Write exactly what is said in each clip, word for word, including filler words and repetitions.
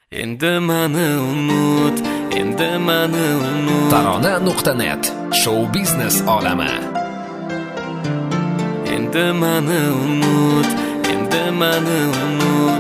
Endi mani unut, endi mani unut. Tarona nuqta net show biznes olami. Endi mani unut, endi mani unut.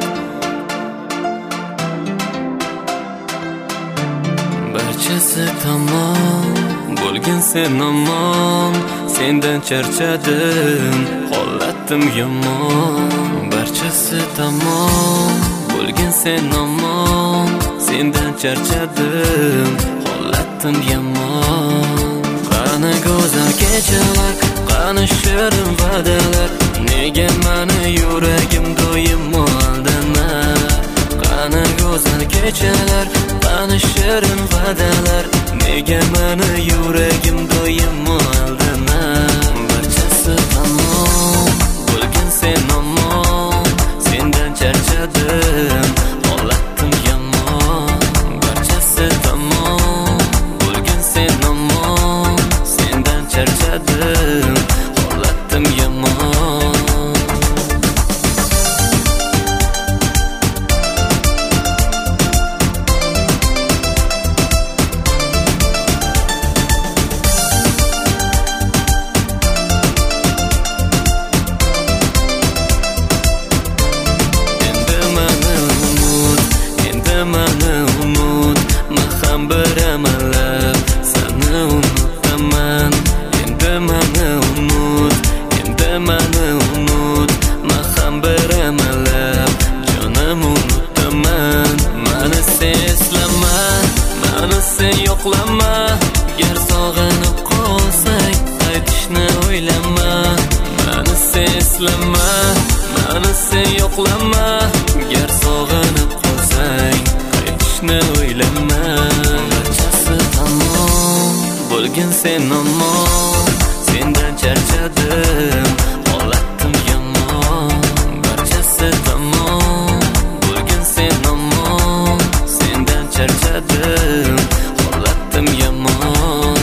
Barchasi tamom, bo'lgin sen omon. Sendan charchadim, holatim yomon. Barchasi tamom, bo'lgin sen omon. Sendan charchadim, holatim yomon. Qani go'zal kechalar, qani shirin va'dalar. Nega mani yuragim doimo aldanar? Qani go'zal kechalar, qani shirin va'dalar. Nega mani yuragim doimo aldanar? Barchasi tamom, bo'lgin sen omon. Sendan charchadim, holatim yomon. Barchasi tamom, bo'lgin sen omon. Sendan charchadim, holatim yomon. Mani unut, men ham bir amallab seni unutaman. Endi mani unut, endi mani unut, men ham bir amallab jonim unutaman. Mani sen eslama, mani sen yo'qlama. Gar sog'inib qolsang, qaytishni o'ylama. Mani sen eslama, mani sen yo'qlama. Gar sog'inib qolsang, ne o'ylama. Barchasi tamom, bo'lgin sen omon. Sendan charchadim, holatim yomon. Barchasi tamom, bo'lgin sen omon. Sendan charchadim, holatim yomon.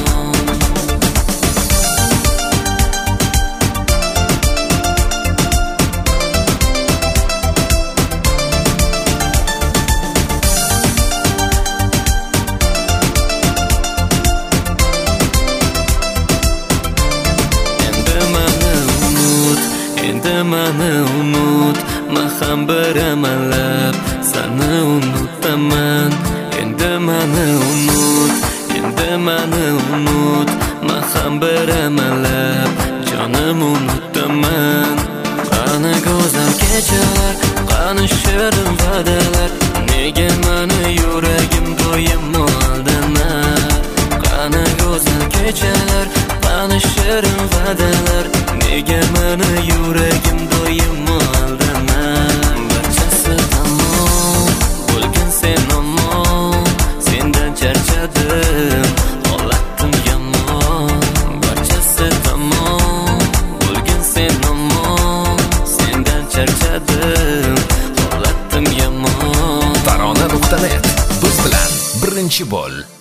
Endi mani unut, men ham bir amallab seni unutaman. Endi mani unut, endi mani unut, men ham bir amallab jonim unutaman. Qani go'zal kechalar, qani shirin va'dalar. Nega mani yuragim doimo aldanar? Qani go'zal kechalar, qani shirin va'dalar. Nega mani yuragim doimo aldanar? Barchasi tamom, bo'lgin sen omon. Sendan charchadim, holatim yomon. Barchasi tamom, bo'lgin sen omon. Sendan charchadim, holatim yomon. Tarona nuqta net biz bilan birinchi bo'l.